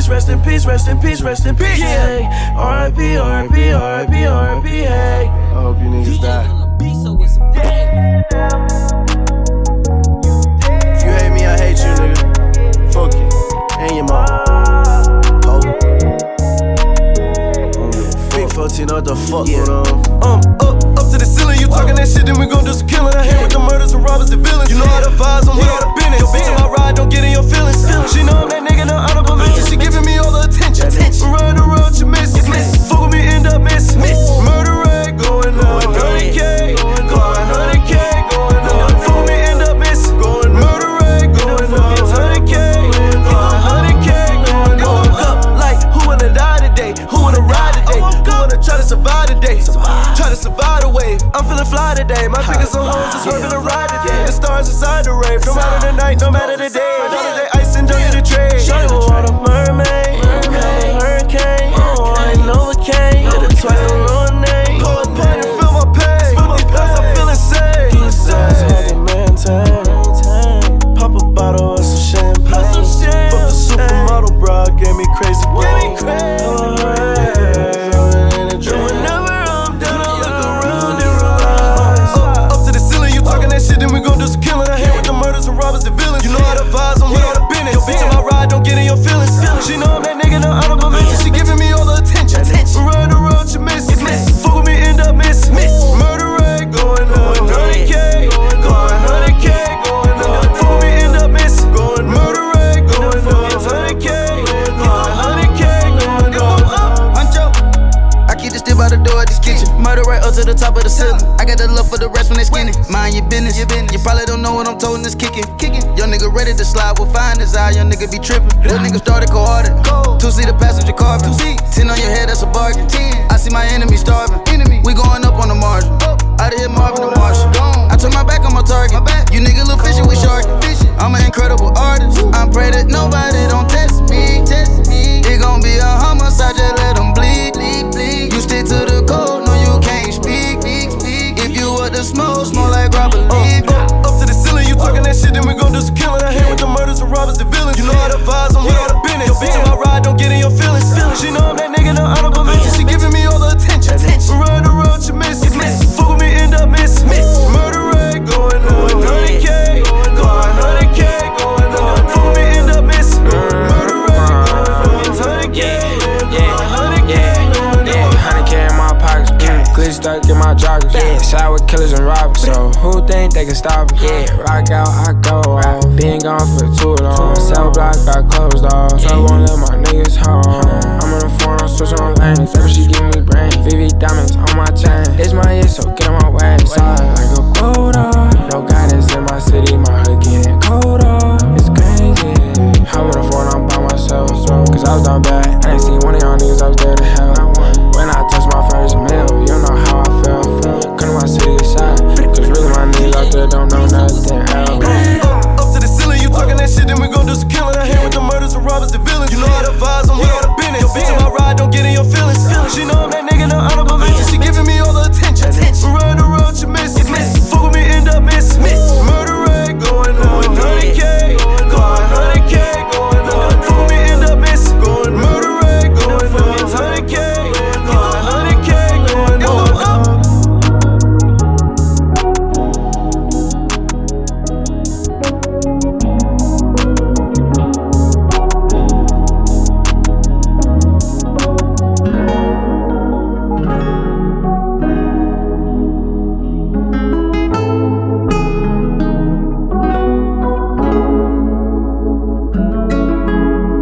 peace, rest in peace, rest in peace, rest in peace. Yeah, R.I.P., R.I.P., R.I.P., R.I.P., hey. I hope you niggas die. If you hate me, I hate you, nigga. Fuck you. And your mama. Ho. Big 14, what the fuck going on? Up to the ceiling, you talking that shit, then we gon' do some killing. I hate with the murders and robbers and villains. You know how the vibes, I'm with all the business. Yo, bitch, on my ride, don't get in your feelings. She know I'm that nigga, no honorable mention. She giving me all the attention. Run the road, you miss. Fuck with me, end up missing. Murder rate going up. 100K, going 100K, going up. Fuck with me, end up missing. Murder rate going up. 100K, going 100K, going up. Woke up like, who wanna die today? Who wanna ride today? Who wanna try to survive today? Try to survive the wave. I'm feeling fly today. My fingers on hoes, it's working a ride today. The stars inside the rave. No matter the night, no matter the day. Holiday ice and dirty the trade. Show you all the mermaid, hurricane. Oh, I ain't overcame. Hit it twice and ruin name. Pull a pen and feel my pain. I'm feeling safe. It's hard to maintain. Pop a bottle of some champagne. Fuck the supermodel bra, gave me crazy brain. Then we gon' do some killing. I hate with the murders and robbers and villains. You know how the vibes, I'm with all the business. Yo, bitch, on my ride, don't get in your feelings. She know I'm that nigga, no honorable mention. She giving me all the attention. Run the road, you miss. Fuck with me, end up missing. Murder rate going up. 100K, going 100K, going up. Fuck with me, end up missing. Murder rate going up. 100K, going 100K, going up. Huncho, I keep the stick by the door at this kitchen. Murder right up to the top of the ceiling. I got the love for the rest when they skinny. Mind your business. You probably don't know what I'm told, it's kicking. Young nigga ready to slide, we'll find his eye. Young nigga be tripping. Real nigga started cold-hearted. 2-seater passenger car. 10 on your head, that's a bargain. I see my enemy starving. We going up on the margin. Out of here, Marvin the Martian. I turn my back on my target. You nigga look fishy, we shark. I'm an incredible artist. I pray that nobody don't test me. It gon' be a homicide, just let them bleed. You stick to the code, no you can't speak. If you want the smoke like Robert Lee. Up to the ceiling, you talking that shit, then we gon' do some killing. I hate with the murders and robbers and villains. You know how the vibes, I'm with all the business. Yo, bitch, on my ride, don't get in your feelings. She know I'm that nigga, no honorable mention. She giving me all the attention. Run the road, you miss. Fuck with me, end up missing. Murder rate going up. 100K, going 100K, going up. Fuck with me, end up missing. Murder rate going up. 100K, going 100K, going up. 100K in my pockets. Glitch stuck in my joggers. Side with killers and robbers. So who think they can stop us? Rock out, I go off. Been gone for too long. Cell block got closed off. So I won't let my niggas home. I'm in the forum, switch on lanes. Ever she give me brain. VV diamonds on my chain. It's my year, so get on my way. Side like a boulder. No guidance in my city, my hood getting colder. It's crazy. I'm in the forum, I'm by myself. Cause I was down bad. I ain't seen one of y'all niggas, I was there to help.